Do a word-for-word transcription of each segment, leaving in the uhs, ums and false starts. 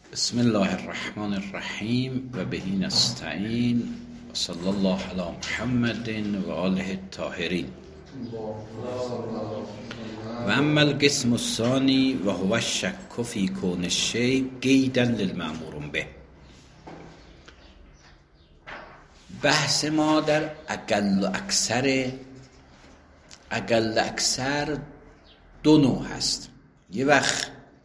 بسم الله الرحمن الرحیم و به نستعین و صلی الله علی محمد و آله الطاهرین. و اما القسم الثانی و هو الشک فی کون الشیء قیدا للمأمور به. بحث ما در اقل و اکثر اقل و اکثر دو نوع هست. یه وقت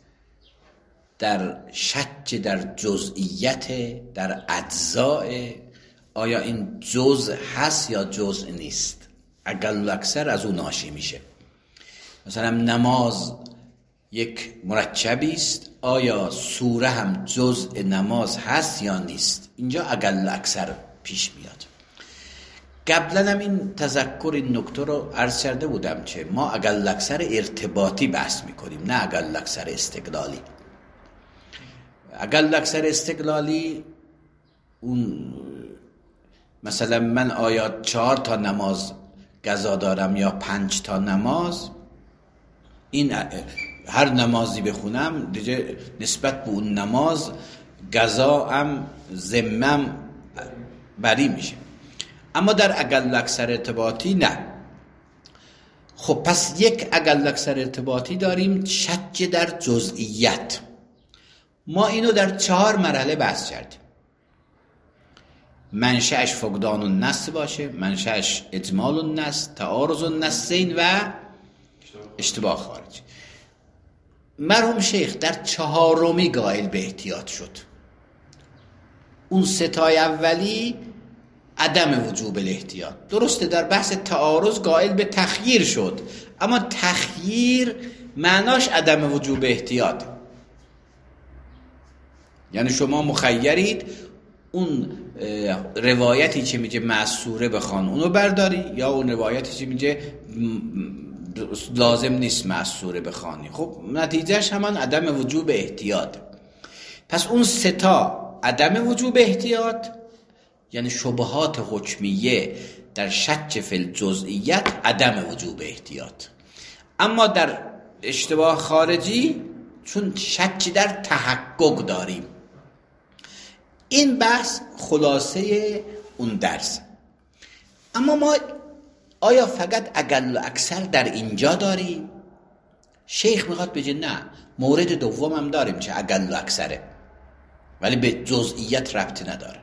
در شک در جزئیت، در اجزاء، آیا این جزء هست یا جزء نیست، اقل و اکثر از اون ناشی میشه. مثلا نماز یک مرکبی است، آیا سوره هم جزء نماز هست یا نیست، اینجا اقل و اکثر پیش میاد. قبلا هم این تذکر این نکته رو عرض کرده بودم که ما اقل و اکثر ارتباطی بحث میکنیم، نه اقل و اکثر استقلالی. اقل و اکثر استقلالی اون مثلا من آیا چهار تا نماز قضا دارم یا پنج تا نماز، این هر نمازی بخونم دیگه نسبت به اون نماز قضا هم ذمم بری میشه. اما در اقل و اکثر ارتباطی نه. خب پس یک اقل و اکثر ارتباطی داریم، شک در جزئیت. ما اینو در چهار مرحله بحث کردیم. منشأش فقدان النص باشه، منشأش اجمال النص، تعارض النصین و اشتباه خارجی. مرحوم شیخ در چهارمی قائل به احتیاط شد. اون ستای اولی عدم وجوب الاحتیاط. درسته در بحث تعارض قائل به تخییر شد، اما تخییر معناش عدم وجوب احتیاط. یعنی شما مخیرید اون روایتی که میگه معصوره بخوان اونو برداری، یا اون روایتی که میگه لازم نیست معصوره بخوانی. خب نتیجهش همان عدم وجوب احتیاط. پس اون ستا عدم وجوب احتیاط، یعنی شبهات حکمیه در شک فی الجزئیت عدم وجوب احتیاط. اما در اشتباه خارجی چون شک در تحقق داریم. این بحث خلاصه اون درس. اما ما آیا فقط اقل و اکثر در اینجا داریم؟ شیخ میخواد بگه نه، مورد دوم هم داریم که اقل و اکثره ولی به جزئیت ربطی نداره.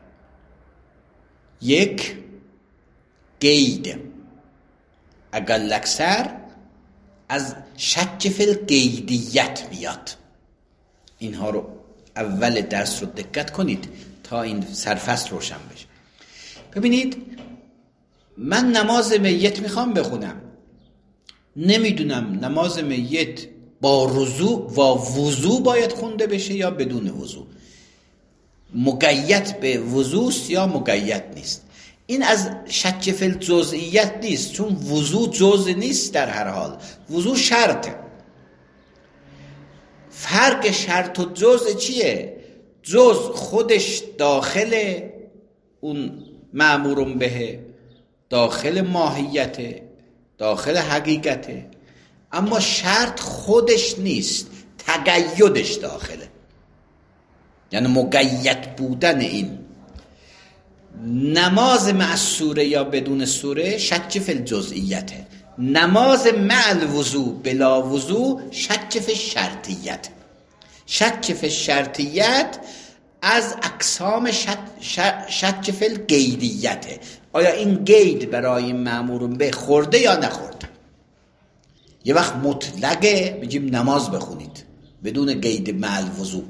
یک قید، اقل و اکثر از شک فی القیدیت میاد. اینها رو اول درس رو دقت کنید تا این سرفصل روشن بشه. ببینید من نماز میت میخوام بخونم، نمیدونم نماز میت با رضوع و وضوع باید خونده بشه یا بدون وضوع، مقید به وضوع یا مقید نیست. این از شک فی الجزئیت نیست، چون وضوع جزء نیست. در هر حال وضوع شرطه. فرق شرط و جزء چیه؟ جزء خودش داخل اون مأمور به، داخل ماهیت، داخل حقیقت، اما شرط خودش نیست، تقیدش داخله. یعنی مقید بودن این نماز مع سوره یا بدون سوره شک فی الجزئیته. نماز مع الوضوء بلا وضوء شک فی الشرطیت. شک فی الشرطیت از اقسام شک فی القیدیت. آیا این قید برای مأمور به خورده یا نخورده؟ یه وقت مطلقه میگیم نماز بخونید بدون قید مع الوضوء.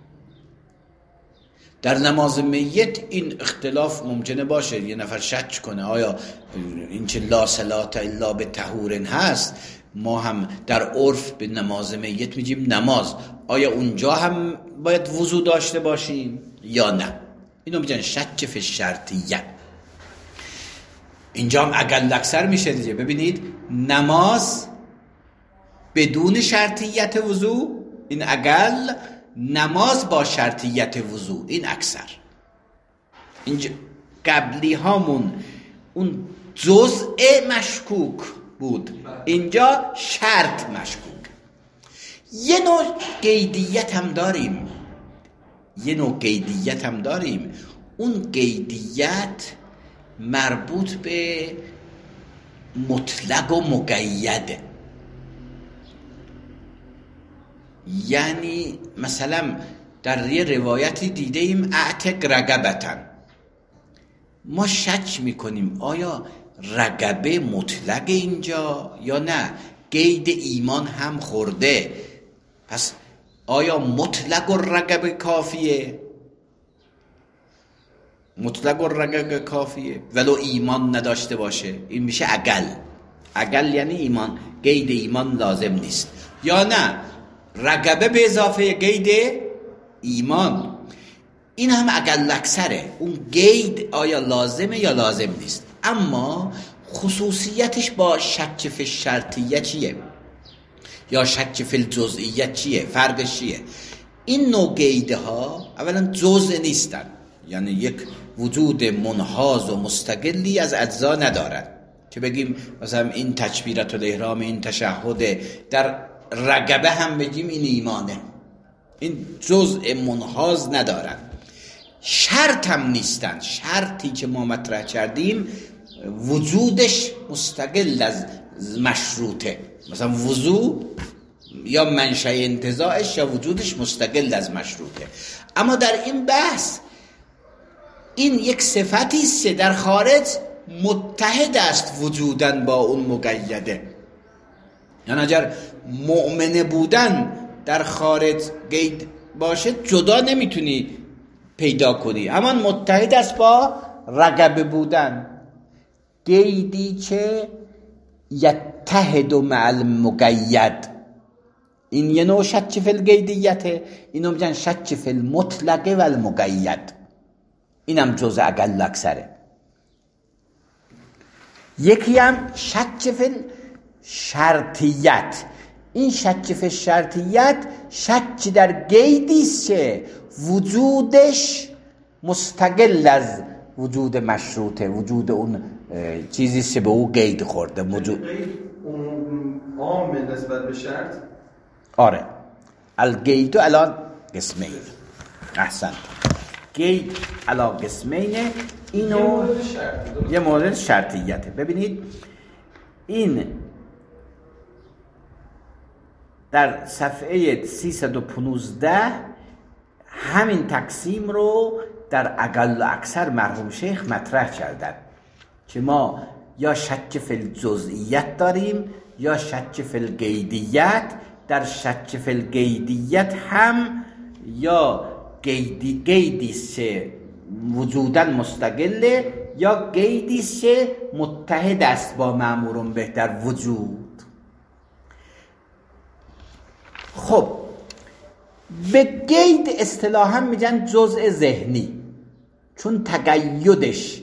در نماز میت این اختلاف ممکنه باشه، یه نفر شک کنه آیا این چه لا صلاة الا بطهور هست. ما هم در عرف به نماز میت میگیم نماز، آیا اونجا هم باید وضو داشته باشیم یا نه؟ اینو میگن شک فی الشرطیه. اینجا هم اقل اکثر میشه دیگه. ببینید نماز بدون شرطیت وضو این اقل، نماز با شرطیت وضو این اکثر. اینجا قبلی هامون اون جزء مشکوک بود، اینجا شرط مشکوک. یه نوع قیدیت هم داریم. یه نوع قیدیت هم داریم. اون قیدیت مربوط به مطلق و مقیده. یعنی مثلا در یه روایتی دیده ایم اعتق رقبتن، ما شک میکنیم آیا رقبه مطلق اینجا یا نه قید ایمان هم خورده، پس آیا مطلق الرقبه کافیه؟ مطلق الرقبه کافیه ولو ایمان نداشته باشه، این میشه اقل. اقل یعنی ایمان، قید ایمان لازم نیست، یا نه رقبه به اضافه قید ایمان، این هم اقل اکثره. اون قید آیا لازمه یا لازم نیست. اما خصوصیتش با شک فی الشرطیه چیه یا شک فی الجزئیه چیه؟ فرقش چیه؟ این نوع قیده ها اولا جزء نیستن، یعنی یک وجود منحاز و مستقلی از اجزا ندارد که بگیم مثلا این تکبیرت الاحرام، این تشهد، در رقبه هم بگیم این ایمانه. این جزء منحاز ندارن. شرط هم نیستن. شرطی که ما مطرح کردیم وجودش مستقل از مشروطه، مثلا وضو یا منشأ انتزاعش یا وجودش مستقل از مشروطه. اما در این بحث این یک صفتی است در خارج متحد است وجودن با اون مقیده. یعنی اگر مؤمن بودن در خارج قید باشه جدا نمیتونی پیدا کنی، اما متحد است با رقبه بودن. قیدی که یتحد مع المقید، این یه نوع شک فی القیدیته، اینو میگن شک فی المطلق و المقید، اینم جزء اقل اکثره. یکی هم شک فی شرطیت. این شک فی شرطیت شک در قیدی است که وجودش مستقل از وجود مشروطه، وجود اون چیزی است که به او قید خورده. وجود اون عام نسبت به شرط. آره، القید الان قسمین. احسنت. قید الان قسمینه. اینو یه مورد شرطیته. ببینید این در صفحه سیصد و پانزده همین تقسیم رو در اقل و اکثر مرحوم شیخ مطرح کردن که ما یا شک فی الجزئیت داریم یا شک فی القیدیت. در شک فی القیدیت هم یا قیدی قیدی سه وجودن مستقله یا قیدی سه متحد است با مأمورون به در وجود. خب به قید اصطلاحا میگن جزء ذهنی، چون تقیدش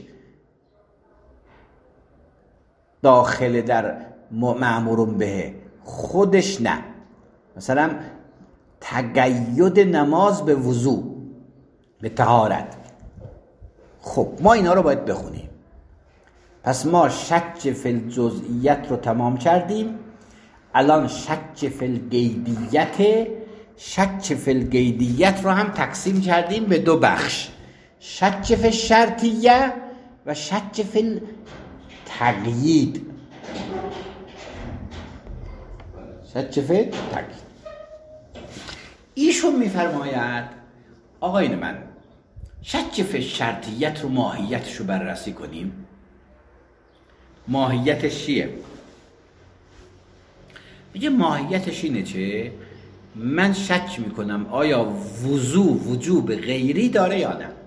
داخل در مأمورون به، خودش نه. مثلا تقید نماز به وضو، به طهارت. خب ما اینا رو باید بخونیم. پس ما شک فی الجزئیت رو تمام کردیم. الان شک فی القیدیت. شک فی القیدیت رو هم تقسیم کردیم به دو بخش، شک فی الشرطیه و شک فی التقیید. شک فی التقیید. ایشون میفرماید آقایون من شک فی الشرطیت رو ماهیتش رو بررسی کنیم. ماهیتش چیه؟ میگه ماهیتش اینه چه؟ من شک میکنم آیا وضو وجوب غیری داره یا نه.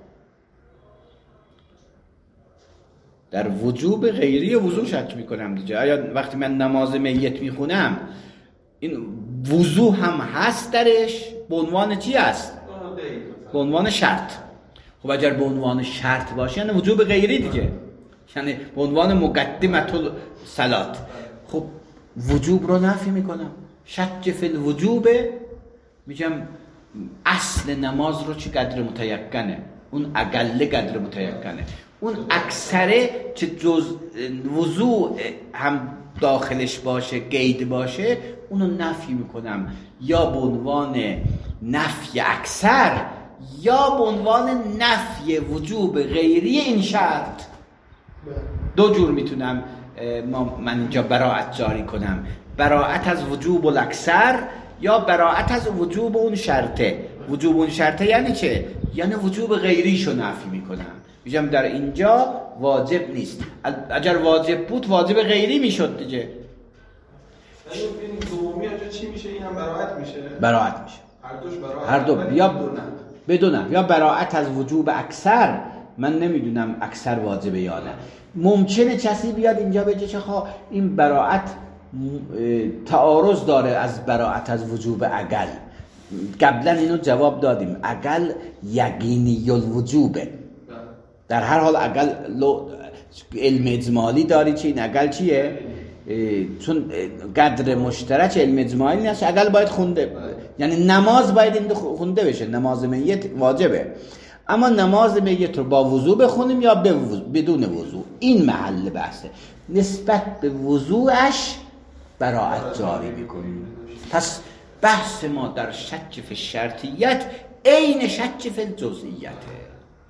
در وجوب غیری وضو شک میکنم دیگه. آیا وقتی من نماز میت میخونم این وضو هم هست درش؟ به عنوان چی هست؟ به عنوان شرط. خب اگر به عنوان شرط باشه یعنی وجوب غیری دیگه، یعنی به عنوان مقدمت الصلات. خب وجوب رو نفی میکنم. شک فی الوجوب میگم اصل نماز رو چی قدر متیقنه، اون اقل قدر متیقنه، اون اکثره چه جز وضوع هم داخلش باشه، قید باشه، اونو نفی میکنم. یا به عنوان نفی اکثر یا به عنوان نفی وجوب غیری این شرط. دو جور میتونم من اینجا براءت جاری کنم، براءت از وجوب الاکثر یا براءت از وجوب اون شرطه. وجوب اون شرطه یعنی چه؟ یعنی وجوب غیریشو نفی میکنم، میگم در اینجا واجب نیست. اگر واجب بود واجب غیری میشد دیگه. یعنی این دومی اونجا چی میشه؟ این هم براءت میشه؟ براءت میشه. هر دوش براءت. هر دو یا بدونم یا براءت از وجوب اکثر. من نمیدونم اکثر واجبه یا نه. ممکنه کسی بیاد اینجا بگه چه خوا این براءت تعارض داره از براءت از وجوب اقل. قبلا اینو جواب دادیم، اقل یقینی الوجوبه. در هر حال اقل علم اجمالی داری که این اقل چیه؟ چون قدر مشترک علم اجمالی نیست، اقل باید خونده، یعنی نماز باید این خونده بشه. نماز میت واجبه، اما نماز میت رو با وضو بخونیم یا بدون وضو، این محل بحثه. نسبت به وضوعش براءت جاری میکنیم. پس بحث ما در شک فی شرطیت عین شک فی الجزئیته.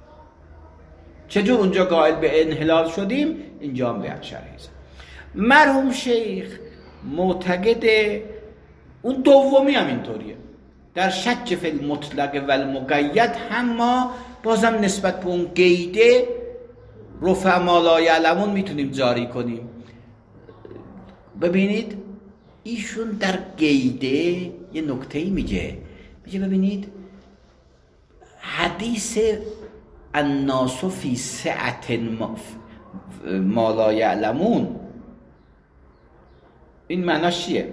چجور اونجا قائل به انحلال شدیم اینجا هم بیاد شرحی زد. مرحوم شیخ معتقد اون دومی هم اینطوریه. در شک فی المطلق و المقید هم ما بازم نسبت به اون قیده رفع ما لا یعلمون میتونیم جاری کنیم. ببینید ایشون در قیده یه نکته‌ای میگه، میگه ببینید حدیث الناس فی سعة ما لا یعلمون، این معناش چیه؟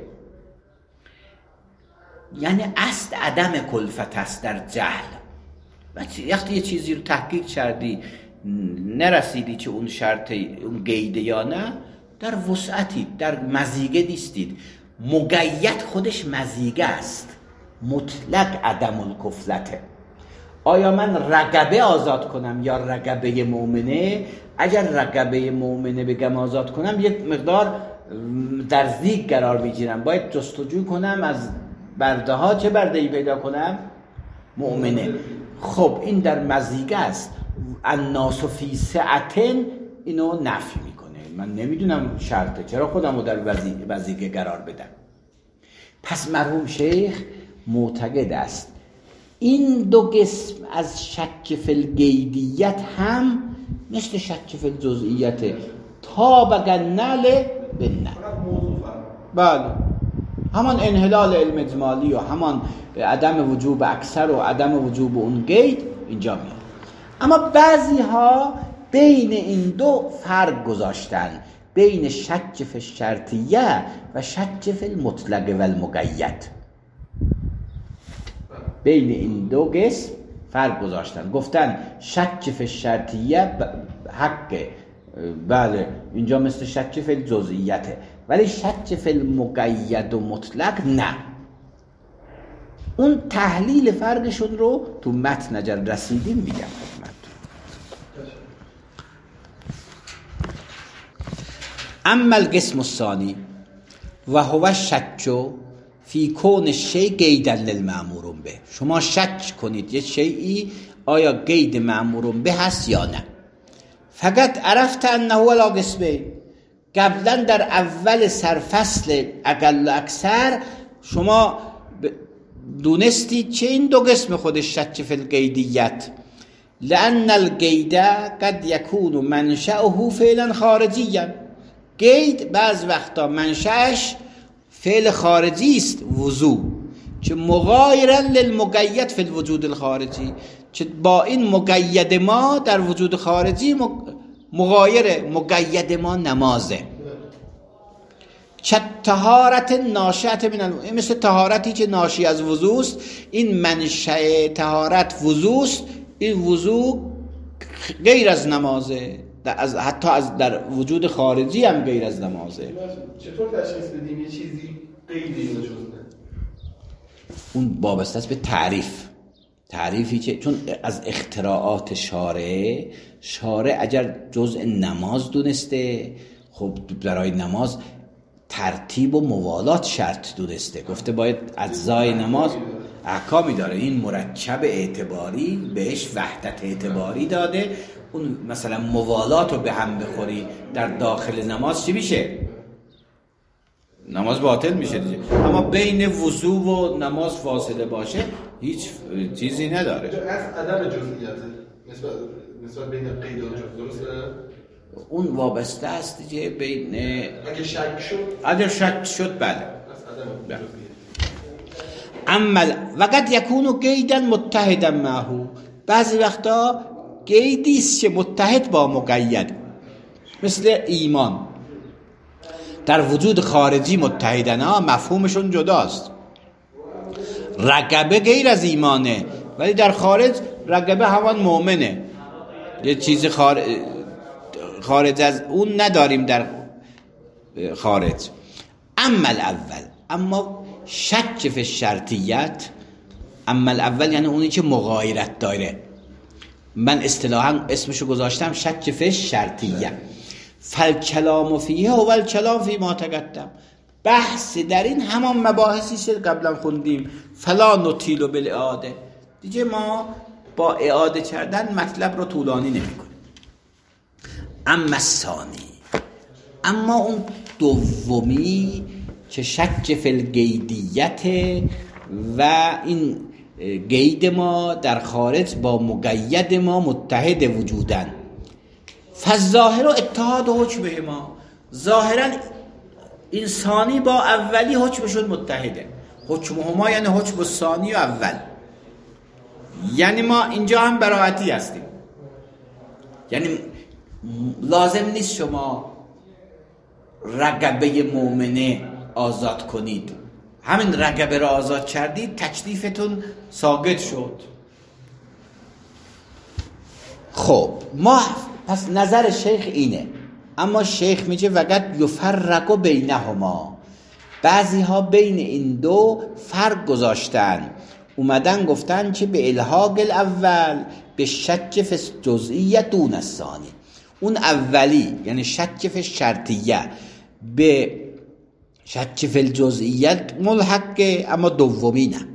یعنی اصل عدم کلفت است در جهل. وقتی یه چیزی رو تحقیق کردی نرسیدی که اون شرط اون قیده یا نه، در وسعتی، در مزیگه نیستید. مقید خودش مزیگه است، مطلق عدم الکفلته. آیا من رقبه آزاد کنم یا رقبه مؤمنه؟ اگر رقبه مؤمنه بگم آزاد کنم یک مقدار در زیگ قرار میگیرم، باید جستجو کنم از برده ها. چه برده ای پیدا کنم؟ مؤمنه. خب این در مزیگه است. الناس فی سعة اینو نفی میکنه. من نمیدونم شرطه، چرا خودم رو در مزیگه قرار بدم؟ پس مرحوم شیخ معتقد است این دو قسم از شک فی القیدیت هم مثل شک فی الجزئیت طابق النعل بالنعل. بله، همان انحلال علم اجمالی و همان عدم وجوب اکثر و عدم وجوب اون قید اینجا میاد. اما بعضی ها بین این دو فرق گذاشتن، بین شک فی الشرطیه و شک فی المطلق و المقید. بین این دو قسم فرق گذاشتن، گفتن شک فی الشرطیه حقه، بله اینجا مثل شک فی الجزئیته، ولی شک فی المقید و مطلق نه. اون تحلیل فرقشون رو تو متن اگر رسیدیم میگم خدمتتون. اما القسم الثانی و هو شک فی کون الشیء قیدا للمأمور به. شما شک کنید یه شیئی آیا قید مأمور به هست یا نه. فقط عرفت انه لا قسمین، قبلا در اول سرفصل اقل و اکثر شما دونستید چه این دو قسم خودش شک فی القیدیت. لأن القید قد یکون منشأه فعلا خارجیا. قید بعض وقتا منشأش فعل خارجی است، وضو، که مغایرا للمقید فی الوجود الخارجی، که با این مقید ما در وجود خارجی مغایره. مقید ما نمازه. چه طهارت ناشئت من ال... مثل طهارتی که ناشی از وضو است، این منشأ طهارت وضو است، این وضو غیر از نمازه، از حتی از در وجود خارجی هم غیر از نمازه. چطور تشخیص بدیم یه چیزی قیدی شده؟ اون وابسته است به تعریف. تعریفی که چون از اختراعات شارع، شارع اگر جزء نماز دونسته، خب برای نماز ترتیب و موالات شرط دونسته، گفته باید اجزای نماز احکامی داره. این مرکب اعتباری بهش وحدت اعتباری داده. اون مثلا موالات رو به هم بخوری در داخل نماز چی میشه؟ نماز باطل میشه دیگه. اما بین وضو و نماز فاصله باشه هیچ چیزی نداره. از عدم جزئیات نسبت نسبت بین قید و جزء درسته؟ اون وابسته است دیگه بین اگه شک شد اگه شک شد بله. از عدم جزئیات. اما وقت یکونو قیدا متحدا معه، بعضی وقتا قیدی است که متحد با مقید، مثل ایمان. در وجود خارجی متحدن ها مفهومشون جداست. رقبه غیر از ایمانه، ولی در خارج رقبه همان مؤمنه. یه چیز خارج خارج از اون نداریم در خارج. اما الاول، اما شک فی شرطیت، اما الاول یعنی اونی که مغایرت داره. من اصطلاحاً اسمشو گذاشتم شک فی شرطیه. فالکلام فیه و الکلام فی ما تقدم، بحث در این همان مباحثی که قبلا خوندیم. فلا نطیل بالاعاده، دیگه ما با اعاده کردن مطلب رو طولانی نمی کنیم. اما ثانی، اما اون دومی که شک فی القیدیت و این قید ما در خارج با مقید ما متحد وجودن. فالظاهر اتحاد حکمه ما، ظاهرا انسانی با اولی حکمشون متحده. حکم هما یعنی حکم ثانی و اول. یعنی ما اینجا هم براعتی هستیم. یعنی لازم نیست شما رقبه مؤمنه آزاد کنید، همین رقبه را آزاد کردید تکلیفتون ساقط شد. خب ما پس نظر شیخ اینه، اما شیخ میگه وقت یفرق بینهما، بعضی ها بین این دو فرق گذاشتن، اومدن گفتن که به الحاق الاول به شک فی جزئیه دون الثانی، اون اولی یعنی شک فی شرطیه به شک فی الجزئیه ملحقه، اما دومی نه.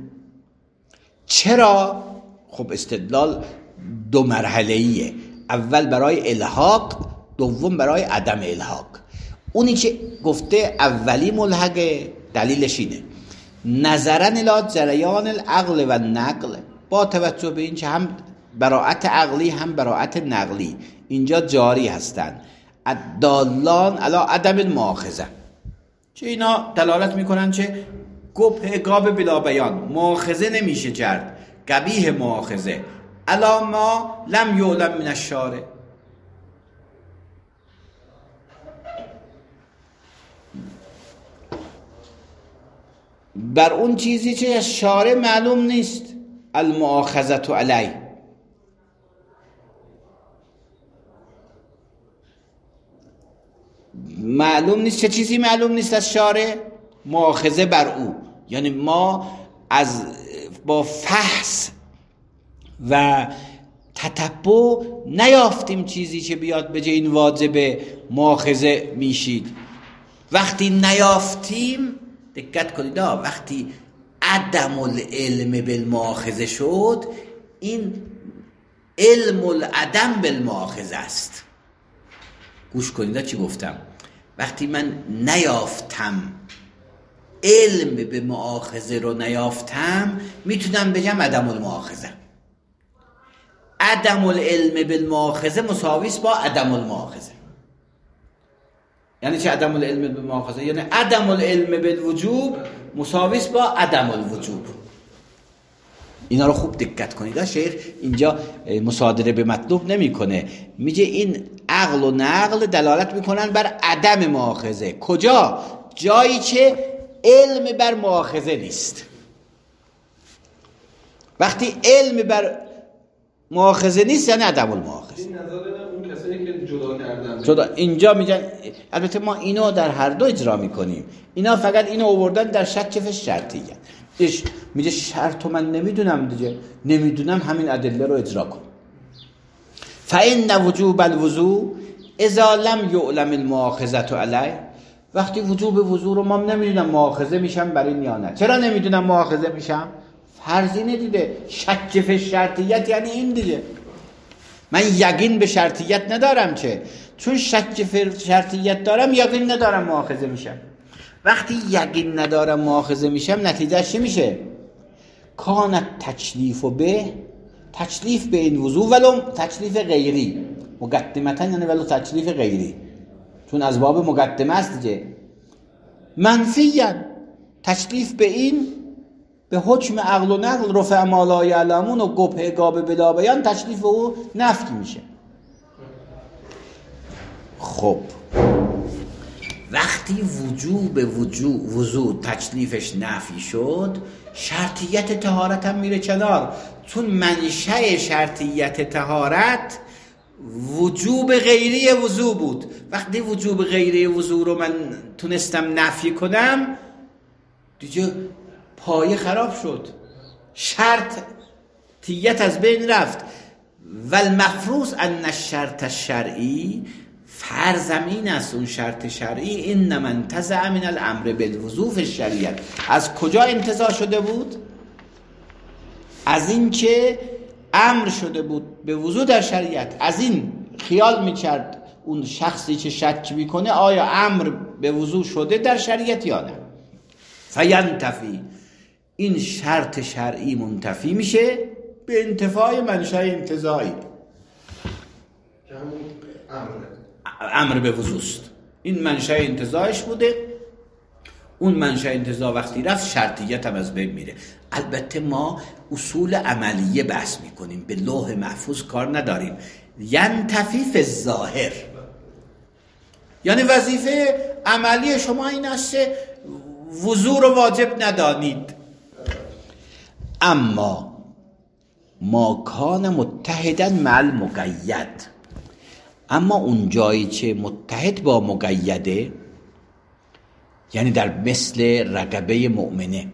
چرا؟ خب استدلال دو مرحله‌ایه، اول برای الحاق، دوم برای عدم الحاق. اونی که گفته اولی ملحقه دلیلش اینه نظرا الی جریان العقل و نقل، با توجه به این که هم براعت عقلی هم براعت نقلی اینجا جاری هستند، الدالان علی عدم المؤاخذه، که اینا دلالت میکنن که گپ گاب بلا بیان، مؤاخذه نمیشه کرد، قبیح مؤاخذه، الا ما لم یعلم من الشارع. بر اون چیزی که از شارع معلوم نیست، المؤاخذه علیه. معلوم نیست چه چیزی معلوم نیست از شارع؟ مؤاخذه بر او. یعنی ما از با فحص و تتبع نیافتیم چیزی که بیاد بجه این واجب مؤاخذه میشید. وقتی نیافتیم دقت کنید، وقتی عدم العلم بالمؤاخذه شد، این علم العدم بالمؤاخذه است. گوش کنید چی گفتم. وقتی من نیافتم، علم به مؤاخذه رو نیافتم، میتونم بگم عدم المؤاخذه. عدم العلم بالمؤاخذه مساویس با عدم المؤاخذه. یعنی چه عدم العلم بالمؤاخذه؟ یعنی عدم العلم بالوجوب مساویس با عدم الوجوب. اینا رو خوب دقت کنید. شیخ اینجا مصادره به مطلوب نمیکنه، میگه این عقل و نقل دلالت میکنن بر عدم مؤاخذه. کجا؟ جایی که علم بر مؤاخذه نیست. وقتی علم بر مؤاخذه نیست یعنی عدم المؤاخذه. این نظر اون کسایی که جدا کردن جدا اینجا میگن، البته ما اینو در هر دو اجرا میکنیم. اینا فقط اینو آوردن در شک فی شرطیه. ایش میگه شرطو من نمیدونم دیگه، نمیدونم همین ادله رو اجرا کن. فإن وجوب الوضوء اذا لم يعلم المؤاخذه علیه، وقتی وجوب وضوء رو ما نمیدونم مؤاخذه میشم بر این یا نه. چرا نمیدونم مؤاخذه میشم؟ فرضینه دیده. شک فی شرطیت یعنی این دیگه. من یقین به شرطیت ندارم، چه چون شک فی شرطیت دارم یقین ندارم مؤاخذه میشم. وقتی یقین ندارم مؤاخذه میشم نتیجه چی میشه؟ کانت تکلیف به تکلیف به این وضوع ولو تکلیف غیری مقدمتا، یعنی ولو تکلیف غیری، چون از باب مقدمه است دیگه. منفیاً تکلیف به این به حکم عقل و نقل رفع ما لا یعلمون و گبه گاب بلا بیان تکلیف او نفی میشه. خب وقتی وجوب وجوب وضوع تکلیفش نفی شد، شرطیت طهارت هم میره کنار، چون منشأ شرطیت طهارت وجوب غیری وضوع بود. وقتی وجوب غیری وضوع رو من تونستم نفی کنم دیگه پایه خراب شد، شرطیت از بین رفت. و المفروض ان الشرط الشرعی، فرضم این است اون شرط شرعی، انما انتزع من الامر بالوضوء فی الشریعت. از کجا انتزاع شده بود؟ از این که امر شده بود به وضوء در شریعت. از این خیال میکرد اون شخصی که شک میکنه آیا امر به وضوء شده در شریعت یا نه. فینتفی، این شرط شرعی منتفی میشه به انتفاع منشأ انتزاعی. امر به وضوء است، این منشأ انتزاعش بوده. اون منشأ انتزاع وقتی رفت شرطیت هم از بین میره. البته ما اصول عملیه بحث میکنیم، به لوح محفوظ کار نداریم. ینتفی فی الظاهر، یعنی وظیفه عملی شما این است که وضوء رو واجب ندانید. اما ما کان متحدا مع المقید، اما اون جایی که متحد با مقیده، یعنی در مثل رقبه مؤمنه،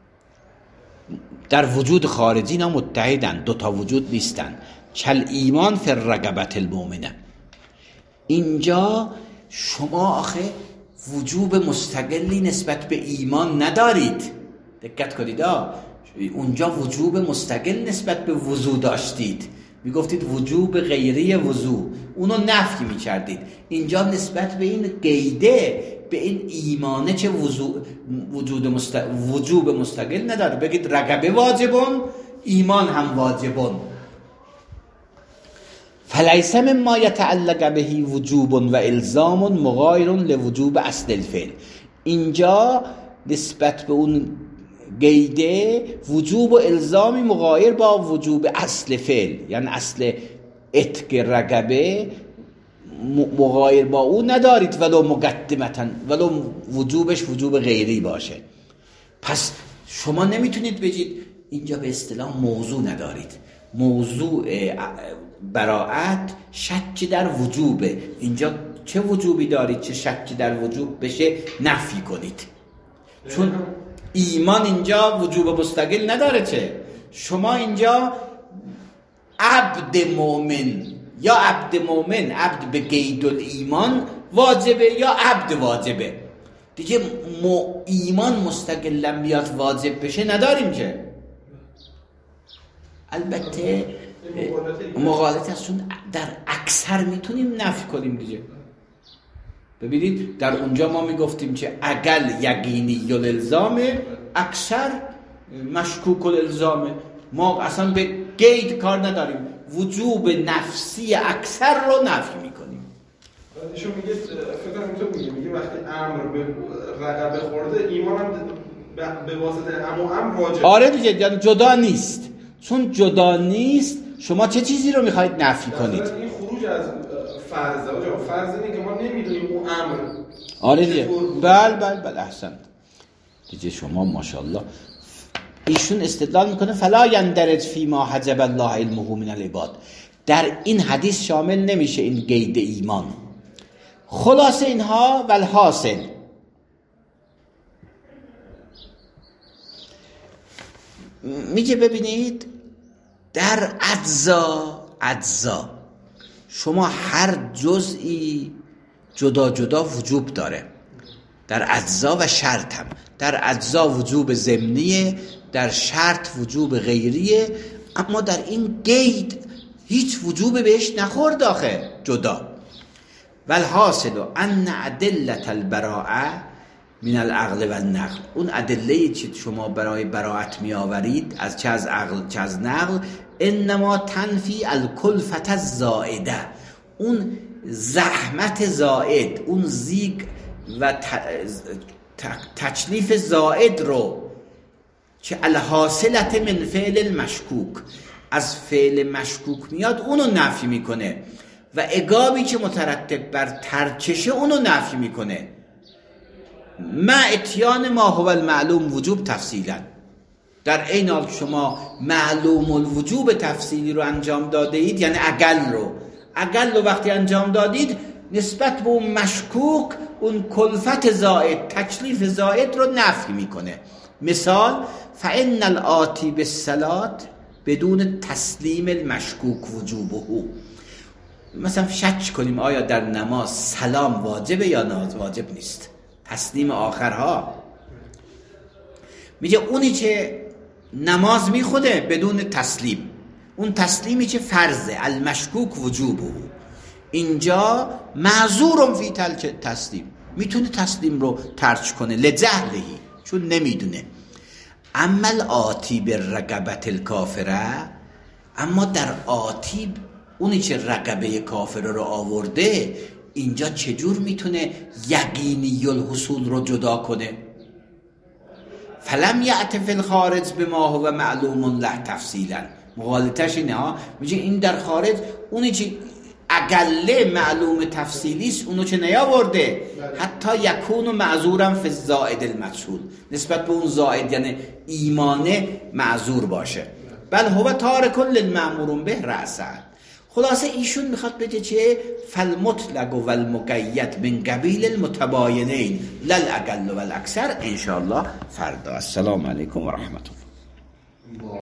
در وجود خارجی اینا متحدن، دوتا وجود نیستن. کل ایمان فی الرقبة المؤمنه. اینجا شما آخه وجوب مستقلی نسبت به ایمان ندارید، دقت کنید. اونجا وجوب مستقل نسبت به وضوع داشتید، میگفتید وجوب غیری وضوع، اونو نفی میکردید. اینجا نسبت به این قیده، به این ایمانه چه وضوع وجود مست... وجوب مستقل نداره. بگید رقبه واجبون، ایمان هم واجبون. فلیس مما یتعلق به وجوب و الزام مغایر لوجوب اصل الفعل. اینجا نسبت به اون قیده وجوب و الزامی مغایر با وجوب اصل فعل، یعنی اصل اتق رقبه مغایر با اون ندارید، ولو مقدمتا، ولو وجوبش وجوب غیری باشه. پس شما نمیتونید بگید اینجا به اصطلاح موضوع ندارید. موضوع براءت شک در وجوبه. اینجا چه وجوبی دارید چه شک در وجوب بشه نفی کنید، چون ایمان اینجا وجوب مستقل نداره. چه شما اینجا عبد مؤمن یا عبد مؤمن، عبد به قید الایمان واجبه یا عبد واجبه دیگه. مو ایمان مستقلا بیاد واجب بشه نداریم که. البته مغالطه است، چون در اکثر میتونیم نفی کنیم دیگه. ببینید در اونجا ما میگفتیم که اقل یقینی الالزامه، اکثر مشکوک الالزامه. ما اصلا به قید کار نداریم، وجوب نفسی اکثر رو نفی میکنیم. ایشون میگه فکر کنم تو میگه میگه وقتی امر به رقبه خورده ایمان هم به واسطه امر امر واجب. آره دیگه، یعنی جدا نیست. چون جدا نیست شما چه چیزی رو میخواید نفی کنید؟ این خروج از فرض. آجا فرض اینه که ما نمیدونیم اون امر. آره دیگه، بله بله بله احسنت دیگه. شما ماشاءالله. ایشون استدلال میکنه فلا یندرج فی ما حجب الله علمه من العباد. در این حدیث شامل نمیشه این قید ایمان. خلاصه اینها والحاصل میگه ببینید در اجزا اجزا شما هر جزئی جدا جدا وجوب داره، در اجزا و شرط هم. در اجزا وجوب ضمنیه، در شرط وجوب غیریه، اما در این قید هیچ وجوب بهش نخورد آخه جدا. والحاصل ان ادله البراءه من العقل و النقل، اون ادله‌ای که شما برای براءت می آورید از چه از عقل چه از نقل، انما تنفی الکلفة الزائده، اون زحمت زائد، اون زیگ و تکلیف زائد رو که الحاصلت من فعل المشکوک، از فعل مشکوک میاد اونو نفی میکنه، و عقابی که مترتب بر ترکشه اونو نفی میکنه. مع اتیان ما هو المعلوم وجوب تفصیلا، در این حال شما معلوم الوجوب تفصیلی رو انجام داده اید، یعنی اقل رو اقل رو وقتی انجام دادید نسبت به اون مشکوک اون کلفت زائد، تکلیف زائد رو نفی میکنه. مثال فإن الآتی بالصلاة بدون تسلیم المشکوک وجوبه، مثلا شک کنیم آیا در نماز سلام واجبه یا نه واجب نیست، تسلیم آخرها. میگه اونی که نماز میخوده بدون تسلیم، اون تسلیمی که فرضه، المشکوک وجوبه، اینجا معذورم فی تسلیم، میتونه تسلیم رو ترک کنه لجهلهی، چون نمیدونه. اما الآتی بالرقبة الکافره، اما در آتی اونی که رقبه کافر رو آورده، اینجا چجور میتونه یقینی الحصول رو جدا کنه؟ فلم یأت فی الخارج بما هو معلوم له تفصیلا، مغالطش اینه ها، میگه این در خارج اونی که اقل معلوم تفصیلی است اونو که نیاورده، حتی یکون معذورا فی الزائد المجهول، نسبت به اون زائد یعنی ایمانه معذور باشه. بل هو تارک للمأمور به رأسا. خلاصه ایشون میخواد بگه چه؟ فالمطلق و المقید من قبیل المتباینین للاقل و الاکثر. انشاءالله فردا. السلام علیکم و رحمت الله.